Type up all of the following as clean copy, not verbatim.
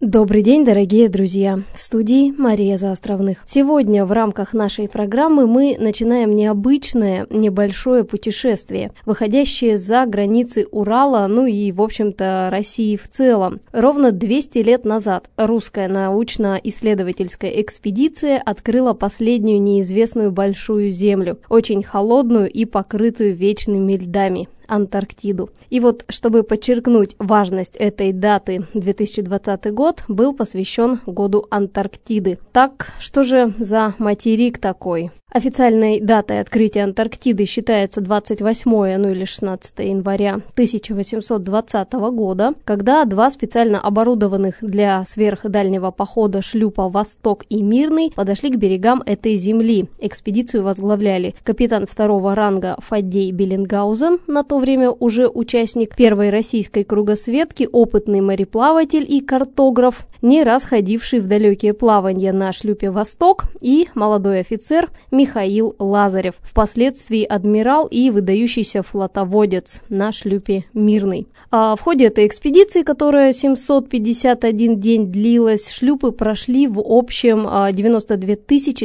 Добрый день, дорогие друзья! В студии Мария Заостровных. Сегодня в рамках нашей программы мы начинаем необычное небольшое путешествие, выходящее за границы Урала, и, в общем-то, России в целом. Ровно 200 лет назад русская научно-исследовательская экспедиция открыла последнюю неизвестную большую землю, очень холодную и покрытую вечными льдами – Антарктиду. И вот, чтобы подчеркнуть важность этой даты, 2020 год был посвящен году Антарктиды. Так, что же за материк такой? Официальной датой открытия Антарктиды считается 28 или 16 января 1820 года, когда два специально оборудованных для сверхдальнего похода шлюпа «Восток» и «Мирный» подошли к берегам этой земли. Экспедицию возглавляли капитан второго ранга Фаддей Беллингаузен, на то время уже участник первой российской кругосветки, опытный мореплаватель и картограф, не раз ходивший в далекие плавания на шлюпе «Восток», и молодой офицер Михаил Лазарев, впоследствии адмирал и выдающийся флотоводец на шлюпе «Мирный». В ходе этой экспедиции, которая 751 день длилась, шлюпы прошли в общем 92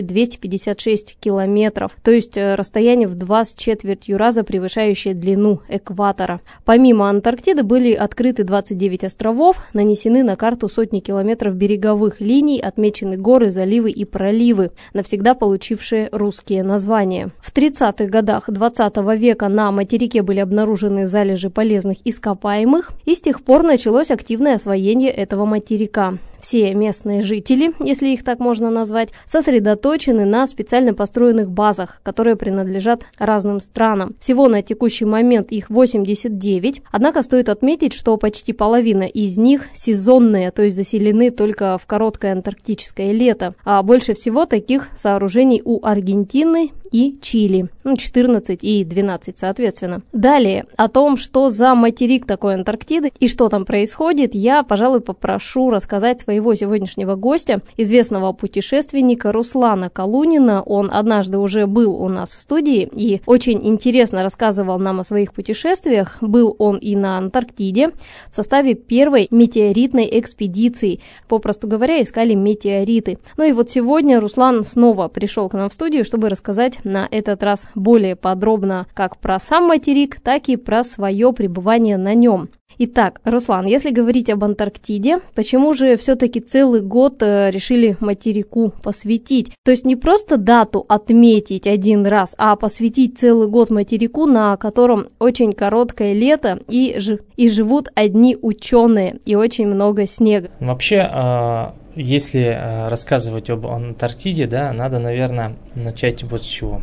256 километров, то есть расстояние в 2,25 раза превышающее длину экватора. Помимо Антарктиды были открыты 29 островов, нанесены на карту сотни километров береговых линий, отмечены горы, заливы и проливы, навсегда получившие русские названия. В 30-х годах 20 века на материке были обнаружены залежи полезных ископаемых, и с тех пор началось активное освоение этого материка. Все местные жители, если их так можно назвать, сосредоточены на специально построенных базах, которые принадлежат разным странам. Всего на текущий момент их 89, однако стоит отметить, что почти половина из них сезонные, то есть заселены только в короткое антарктическое лето, а больше всего таких сооружений у Аргентины и Чили, 14 и 12 соответственно. Далее, о том, что за материк такой Антарктиды и что там происходит, я, пожалуй, попрошу рассказать своего сегодняшнего гостя, известного путешественника Руслана Калунина. Он однажды уже был у нас в студии и очень интересно рассказывал нам о своих путешествиях. Был он и на Антарктиде в составе первой метеоритной экспедиции. Попросту говоря, искали метеориты. И вот сегодня Руслан снова пришел к нам в студию, чтобы рассказать на этот раз более подробно как про сам материк, так и про свое пребывание на нем. Итак, Руслан, если говорить об Антарктиде, почему же все-таки целый год решили материку посвятить? То есть не просто дату отметить один раз, а посвятить целый год материку, на котором очень короткое лето и живут одни ученые и очень много снега. Вообще, если рассказывать об Антарктиде, надо, наверное, начать вот с чего.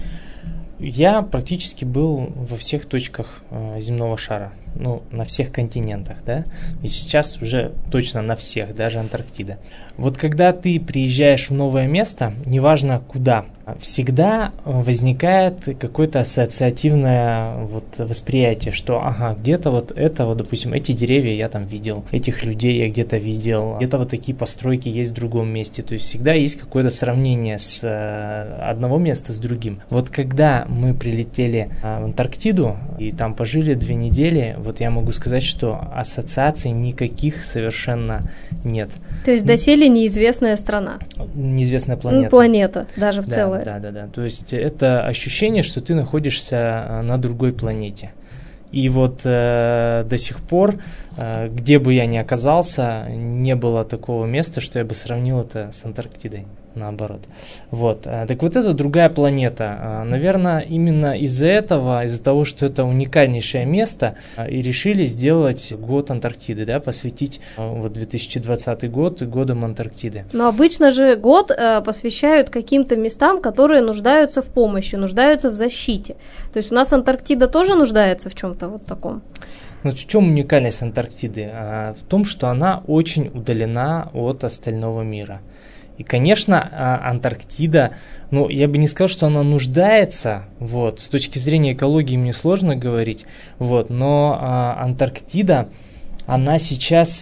Я практически был во всех точках земного шара, на всех континентах, и сейчас уже точно на всех, даже Антарктида. Вот когда ты приезжаешь в новое место, неважно куда, всегда возникает какое-то ассоциативное восприятие, что где-то это, допустим, эти деревья я там видел, этих людей я где-то видел, где-то такие постройки есть в другом месте. То есть всегда есть какое-то сравнение с одного места с другим. Вот когда мы прилетели в Антарктиду и там пожили 2 недели, я могу сказать, что ассоциаций никаких совершенно нет. То есть доселе неизвестная страна. Неизвестная планета. Планета, даже в целом. Да. То есть это ощущение, что ты находишься на другой планете. И до сих пор, где бы я ни оказался, не было такого места, что я бы сравнил это с Антарктидой. Наоборот. Так это другая планета. Наверное, именно из-за того, что это уникальнейшее место, и решили сделать год Антарктиды, посвятить 2020 год годом Антарктиды. Но обычно же год посвящают каким-то местам, которые нуждаются в помощи, нуждаются в защите. То есть у нас Антарктида тоже нуждается в чем-то таком? В чем уникальность Антарктиды? В том, что она очень удалена от остального мира. И, конечно, Антарктида, я бы не сказал, что она нуждается, с точки зрения экологии мне сложно говорить, но Антарктида, она сейчас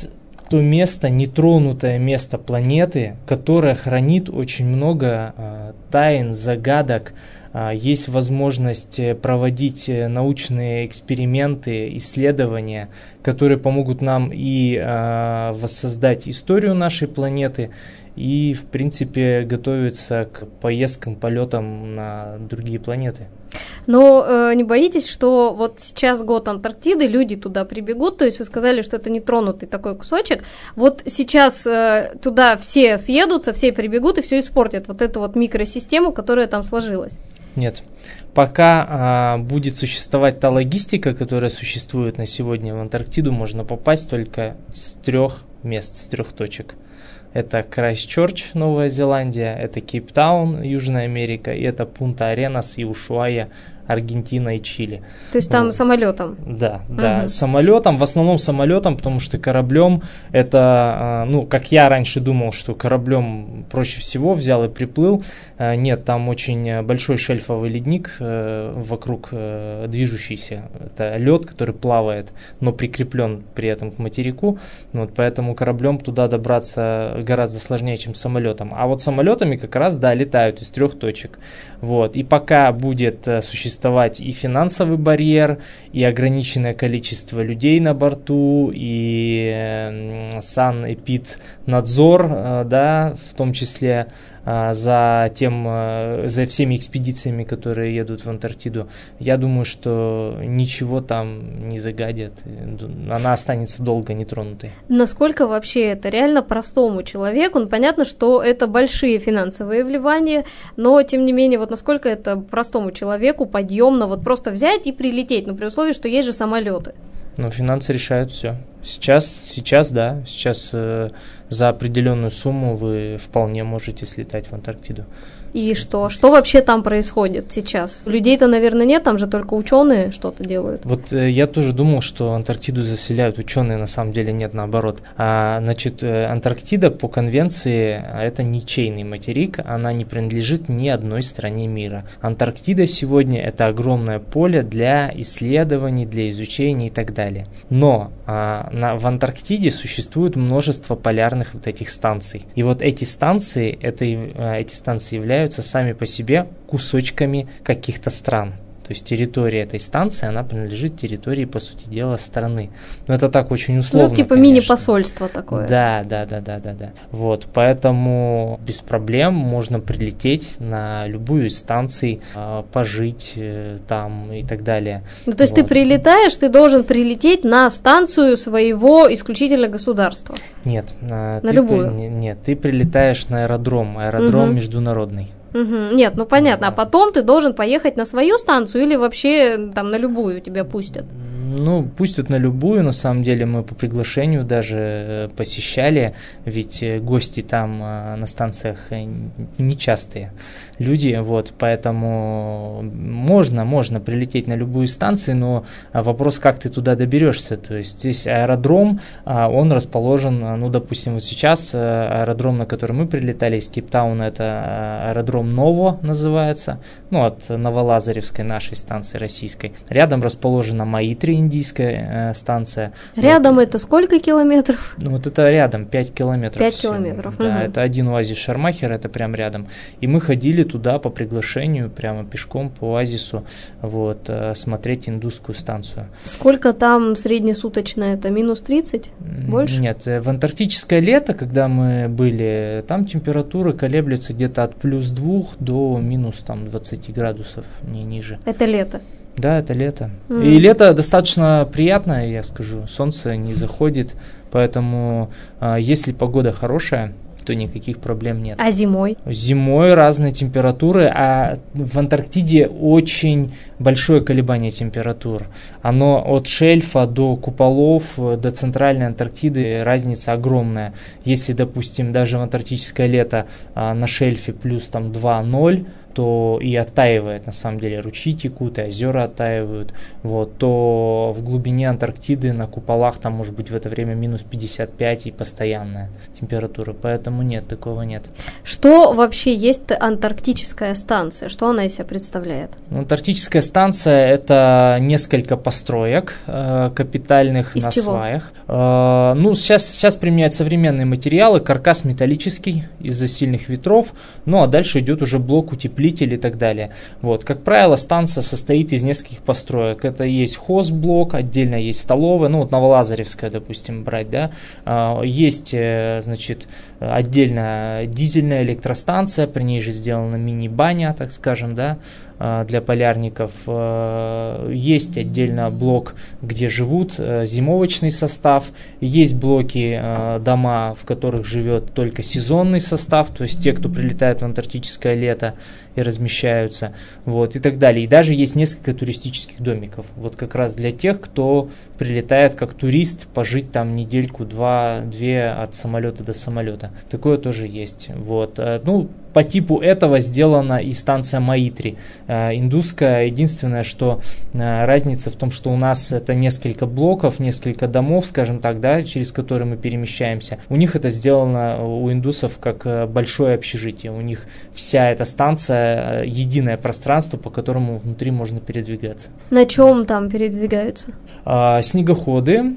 то место, нетронутое место планеты, которое хранит очень много тайн, загадок. Есть возможность проводить научные эксперименты, исследования, которые помогут нам и воссоздать историю нашей планеты, и, в принципе, готовиться к поездкам, полетам на другие планеты. Но не боитесь, что вот сейчас год Антарктиды, люди туда прибегут, то есть вы сказали, что это нетронутый такой кусочек, вот сейчас туда все съедутся, все прибегут и все испортят, вот эту вот микросистему, которая там сложилась? Нет. Пока будет существовать та логистика, которая существует на сегодня в Антарктиду, можно попасть только с 3 мест, с 3 точек. Это Крайстчерч, Новая Зеландия, это Кейптаун, Южная Америка, и это Пунта-Аренас и Ушуайя, Аргентина и Чили. То есть там самолетом? Да, самолетом, в основном самолетом, потому что кораблем это, как я раньше думал, что кораблем проще всего взял и приплыл. Нет, там очень большой шельфовый ледник вокруг движущийся. Это лед, который плавает, но прикреплен при этом к материку. Вот, поэтому кораблем туда добраться гораздо сложнее, чем самолетом. А вот самолетами как раз, да, летают из 3 точек. Вот, и пока будет существовать и финансовый барьер, и ограниченное количество людей на борту, и санэпиднадзор, да, в том числе за всеми экспедициями, которые едут в Антарктиду, я думаю, что ничего там не загадят, она останется долго нетронутой. Насколько вообще это реально простому человеку? Понятно, что это большие финансовые вливания, но тем не менее, вот насколько это простому человеку подъемно вот просто взять и прилететь, при условии, что есть же самолеты? Финансы решают все. Сейчас, да, за определенную сумму вы вполне можете слетать в Антарктиду. И что? Что вообще там происходит сейчас? Людей-то, наверное, нет, там же только ученые что-то делают. Вот я тоже думал, что Антарктиду заселяют ученые, на самом деле нет, наоборот. Антарктида по конвенции это ничейный материк, она не принадлежит ни одной стране мира. Антарктида сегодня это огромное поле для исследований, для изучения и так далее. Но в Антарктиде существует множество полярных вот этих станций. И вот эти станции являются сами по себе кусочками каких-то стран. То есть территория этой станции, она принадлежит территории, по сути дела, страны. Но это так очень условно, типа конечно. Мини-посольство такое. Да. Вот, поэтому без проблем можно прилететь на любую из станций, пожить там и так далее. То есть ты прилетаешь, ты должен прилететь на станцию своего исключительно государства? Нет. На любую? Нет, ты прилетаешь на аэродром международный. Нет, понятно, а потом ты должен поехать на свою станцию или вообще там на любую тебя пустят? Пустят на любую, на самом деле мы по приглашению даже посещали, ведь гости там на станциях нечастые люди, вот, поэтому можно прилететь на любую станцию, но вопрос, как ты туда доберешься, то есть здесь аэродром, он расположен, допустим, вот сейчас аэродром, на который мы прилетали из Кейптауна, это аэродром Ново называется, от Новолазаревской нашей станции российской, рядом расположена Маитри, индийская станция. Рядом это сколько километров? Это рядом, 5 километров. 5 километров. Да, это один оазис Шармахера, это прям рядом. И мы ходили туда по приглашению, прямо пешком по оазису, смотреть индусскую станцию. Сколько там среднесуточно это? Минус 30? Больше? Нет, в антарктическое лето, когда мы были, там температура колеблется где-то от +2 до минус 20 градусов, не ниже. Это лето? Да, это лето. И лето достаточно приятное, я скажу. Солнце не заходит, поэтому если погода хорошая, то никаких проблем нет. А зимой? Зимой разные температуры, а в Антарктиде очень большое колебание температур. Оно от шельфа до куполов, до центральной Антарктиды разница огромная. Если, допустим, даже в антарктическое лето на шельфе плюс 2-0, то и оттаивает, на самом деле, ручьи текут, и озера оттаивают, вот, то в глубине Антарктиды на куполах там может быть в это время минус 55 и постоянная температура, поэтому нет, такого нет. Что вообще есть антарктическая станция? Что она из себя представляет? Антарктическая станция – это несколько построек капитальных на сваях. Сейчас применяют современные материалы, каркас металлический из-за сильных ветров, ну а дальше идет уже блок утеплитель и так далее. Вот, как правило, станция состоит из нескольких построек. Это есть хозблок, отдельно есть столовая, ну вот Новолазаревская, допустим, брать, да. Есть, значит, отдельно дизельная электростанция, при ней же сделана мини-баня, так скажем, да, для полярников. Есть отдельно блок, где живут, зимовочный состав. Есть блоки, дома, в которых живет только сезонный состав, то есть те, кто прилетает в антарктическое лето и размещаются, вот, и так далее. И даже есть несколько туристических домиков, вот как раз для тех, кто прилетает как турист, пожить там недельку-две от самолета до самолета. Такое тоже есть. Вот. Ну, по типу этого сделана и станция Маитри, индусская. Единственное, что разница в том, что у нас это несколько блоков, несколько домов, скажем так, да, через которые мы перемещаемся. У них это сделано, у индусов, как большое общежитие. У них вся эта станция единое пространство, по которому внутри можно передвигаться. На чем там передвигаются? Снегоходы.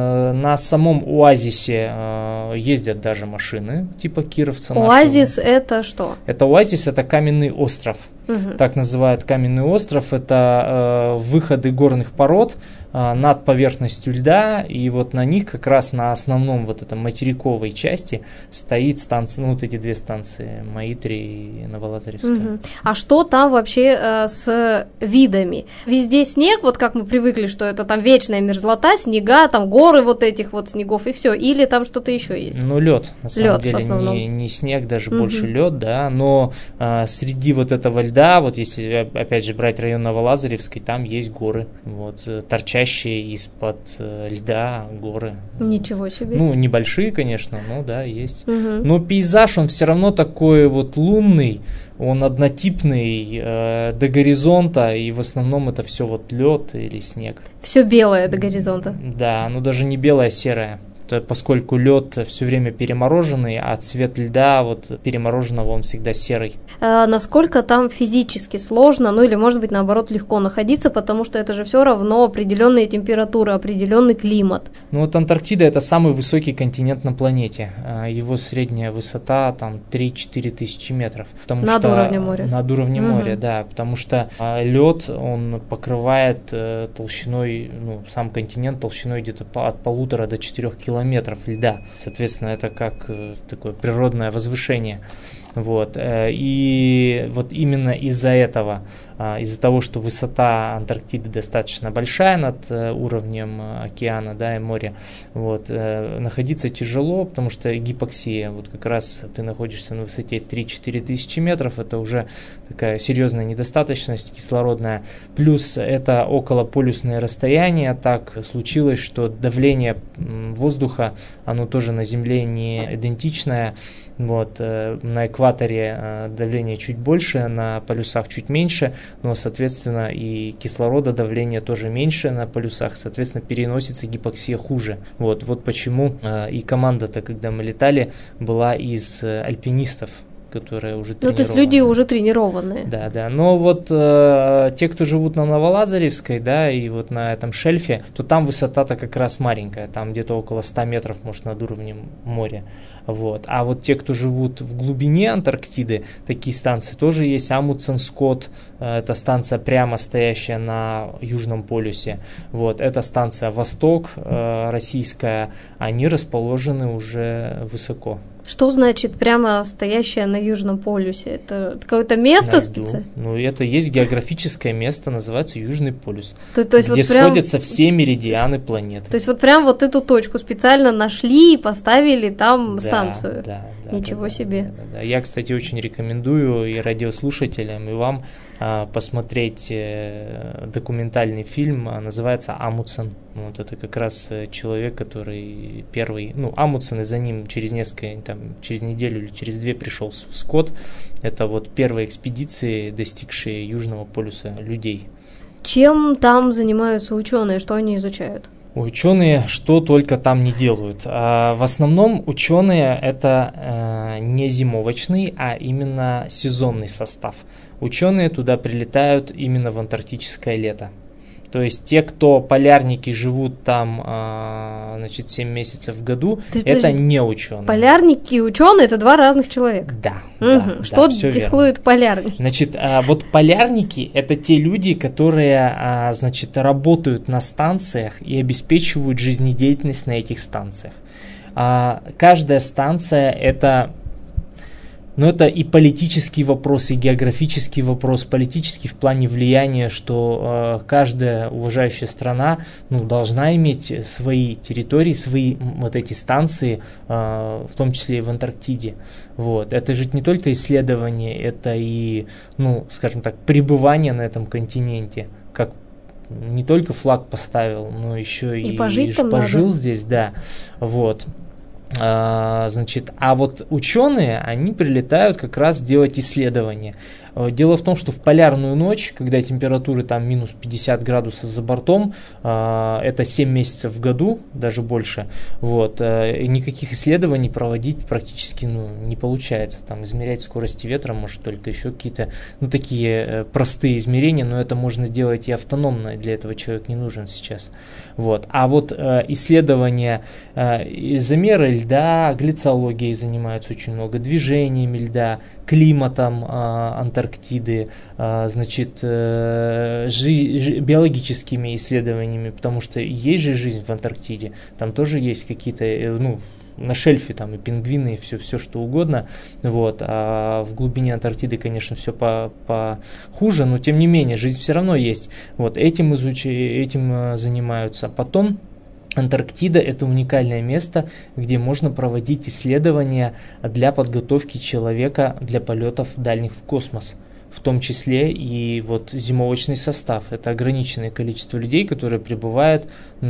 На самом оазисе ездят даже машины, типа кировца. Оазис нашего. Это что? Это оазис, это каменный остров. Так называют каменный остров. Это выходы горных пород над поверхностью льда, и вот на них как раз на основном вот этом материковой части стоит станция, ну вот эти две станции, Маитри и Новолазаревская. А что там вообще с видами? Везде снег, вот как мы привыкли, что это там вечная мерзлота, снега, там горы вот этих вот снегов и все, или там что-то еще есть? Ну лед, на самом деле, не снег, даже больше лед, да, но среди вот этого льда, вот если опять же брать район Новолазаревской, там есть горы, вот, торчащие из-под льда горы. Ничего себе. Ну, небольшие, конечно, но да, есть. Но пейзаж, он все равно такой вот лунный, он однотипный до горизонта, и в основном это все вот лед или снег. Все белое до горизонта. Да, ну даже не белое, а серое. Поскольку лед все время перемороженный, а цвет льда вот перемороженного он всегда серый. Насколько там физически сложно, ну или может быть наоборот легко находиться, потому что это же все равно определенные температуры, определенный климат. Ну вот Антарктида — это самый высокий континент на планете. Его средняя высота там 3-4 тысячи метров. Над уровнем моря. Над уровнем моря, да, потому что лед он покрывает толщиной, ну сам континент толщиной где-то от 1,5 до 4 километров льда. Соответственно, это как такое природное возвышение. Вот. И вот именно из-за этого, из-за того, что высота Антарктиды достаточно большая над уровнем океана, да, и моря, вот, находиться тяжело, потому что гипоксия, вот как раз ты находишься на высоте 3-4 тысячи метров, это уже такая серьезная недостаточность кислородная, плюс это околополюсное расстояние, так случилось, что давление воздуха, оно тоже на Земле не идентичное, вот, на экваторе давление чуть больше, на полюсах чуть меньше, но, соответственно, и кислорода давление тоже меньше на полюсах, соответственно, переносится гипоксия хуже. Вот почему и команда-то, когда мы летали, была из альпинистов, которые уже тренированы. Ну, то есть люди уже тренированные. Да, да. Но вот те, кто живут на Новолазаревской, да, и вот на этом шельфе, то там высота-то как раз маленькая, там где-то около 100 метров, может, над уровнем моря. Вот. А вот те, кто живут в глубине Антарктиды, такие станции тоже есть. Амундсен-Скотт, это станция прямо стоящая на Южном полюсе. Вот. Это станция Восток, российская, они расположены уже высоко. Что значит прямо стоящая на Южном полюсе? Это какое-то место специальное? Ну, это есть географическое место, называется Южный полюс, то есть где вот прям... сходятся все меридианы планеты. То есть вот прям вот эту точку специально нашли и поставили там станцию? Да. Ничего себе. Да. Я, кстати, очень рекомендую и радиослушателям, и вам посмотреть документальный фильм, называется «Амундсен». Вот это как раз человек, который первый, Амундсен, и за ним через неделю или через 2 пришел Скотт. Это вот первые экспедиции, достигшие Южного полюса людей. Чем там занимаются ученые, что они изучают? Ученые что только там не делают. В основном ученые это не зимовочный, а именно сезонный состав. Ученые туда прилетают именно в антарктическое лето. То есть те, кто полярники живут там, 7 месяцев в году, это не ученые. Полярники и ученые — это 2 разных человека. Да. Что делают полярники? Значит, вот полярники — это те люди, которые, работают на станциях и обеспечивают жизнедеятельность на этих станциях. Каждая станция — это и политический вопрос, и географический вопрос. Политический в плане влияния, что каждая уважающая страна должна иметь свои территории, свои вот эти станции, в том числе и в Антарктиде. Вот. Это же не только исследование, это и, пребывание на этом континенте, как не только флаг поставил, но еще и пожил здесь, да. Вот. А вот ученые, они прилетают как раз делать исследования. Дело в том, что в полярную ночь, когда температуры там минус 50 градусов за бортом, это 7 месяцев в году, даже больше, никаких исследований проводить практически не получается. Там измерять скорости ветра, может, только еще какие-то такие простые измерения, но это можно делать и автономно, для этого человек не нужен сейчас. Вот. А вот исследования, замеры льда, глицологией занимаются очень много, движениями льда, климатом Антарктиды, биологическими исследованиями, потому что есть же жизнь в Антарктиде, там тоже есть какие-то, на шельфе там и пингвины, и все что угодно, а в глубине Антарктиды, конечно, все похуже, но тем не менее, жизнь все равно есть. Этим занимаются. Потом Антарктида – это уникальное место, где можно проводить исследования для подготовки человека для полетов дальних в космос. В том числе и зимовочный состав. Это ограниченное количество людей, которые пребывают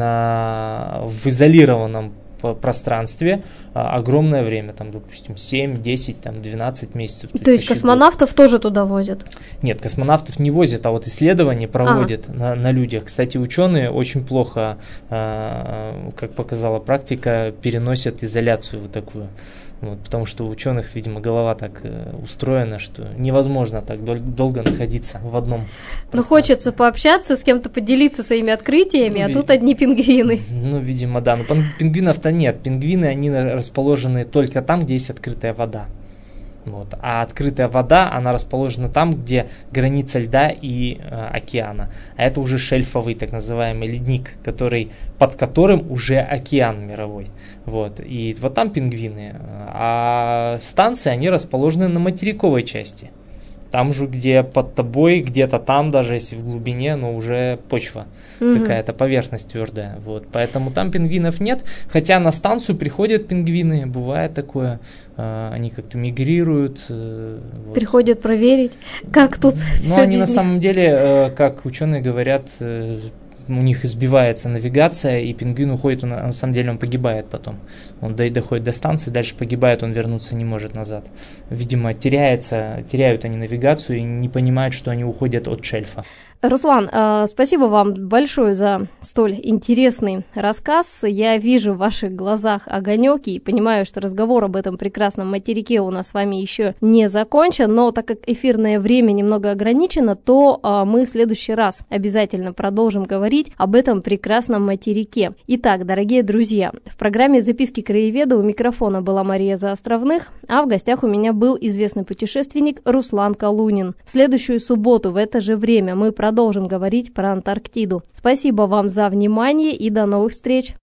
в изолированном пространстве огромное время, допустим, 7, 10, 12 месяцев. То есть космонавтов тоже туда возят? Нет, космонавтов не возят, а исследования проводят на людях. Кстати, ученые очень плохо, как показала практика, переносят изоляцию такую. Потому что у ученых, видимо, голова так устроена, что невозможно так долго находиться в одном пространстве. Хочется пообщаться, с кем-то поделиться своими открытиями, тут одни пингвины. Видимо, да. Но пингвинов-то нет. Пингвины, они расположены только там, где есть открытая вода. А открытая вода, она расположена там, где граница льда и океана. А это уже шельфовый, так называемый ледник, под которым уже океан мировой. И там пингвины. А станции, они расположены на материковой части. Там же, где под тобой, где-то там, даже если в глубине, но уже почва, какая-то поверхность твердая. Поэтому там пингвинов нет, хотя на станцию приходят пингвины, бывает такое, они как-то мигрируют. Приходят проверить, как тут все. Они на самом деле, как ученые говорят, у них избивается навигация, и пингвин уходит, на самом деле он погибает потом. Он доходит до станции, дальше погибает, он вернуться не может назад. Видимо, теряют они навигацию и не понимают, что они уходят от шельфа. Руслан, спасибо вам большое за столь интересный рассказ. Я вижу в ваших глазах огонек и понимаю, что разговор об этом прекрасном материке у нас с вами еще не закончен, но так как эфирное время немного ограничено, то мы в следующий раз обязательно продолжим говорить об этом прекрасном материке. Итак, дорогие друзья, в программе «Записки краеведа» у микрофона была Мария Заостровных, а в гостях у меня был известный путешественник Руслан Калунин. В следующую субботу в это же время мы продолжим говорить про Антарктиду. Спасибо вам за внимание и до новых встреч!